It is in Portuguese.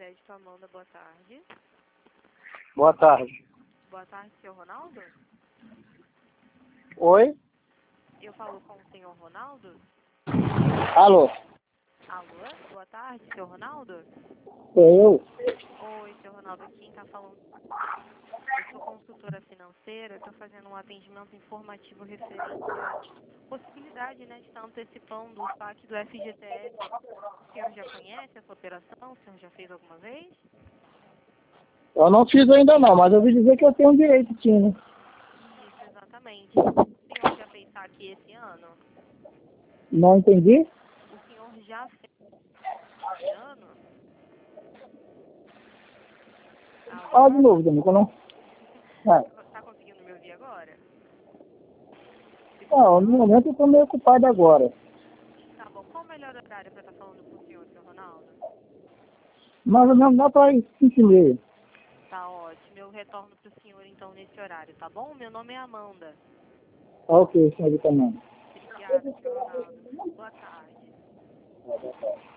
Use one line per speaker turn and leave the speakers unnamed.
Crédito, Amanda, boa tarde.
Boa tarde.
Boa tarde, senhor Ronaldo?
Oi?
Eu falo com o senhor Ronaldo?
Alô?
Alô? Boa tarde, senhor Ronaldo?
Eu?
Oi, senhor Ronaldo, quem está falando? Eu sou consultora financeira, estou fazendo um atendimento informativo referente à possibilidade, né, de estar antecipando o saque do FGTS. O senhor já conhece essa operação? O senhor já fez alguma vez?
Eu não fiz ainda não, mas eu ouvi dizer que eu tenho direito, sim, né?
Isso, exatamente. O senhor já fez saque esse ano?
Não entendi?
O senhor já fez esse ano?
Fala de
Alô?
novo, Dani, que eu não...
Está conseguindo me ouvir agora?
Não, no momento eu estou meio ocupado agora.
Tá bom. Qual o melhor horário para estar falando com o senhor, seu Ronaldo?
Mas não dá para ir 5h30.
Tá ótimo. Eu retorno para o senhor, então, nesse horário, tá bom? Meu nome é Amanda.
Ok, senhor também.
Obrigada, senhor Ronaldo. Boa tarde.
Boa tarde.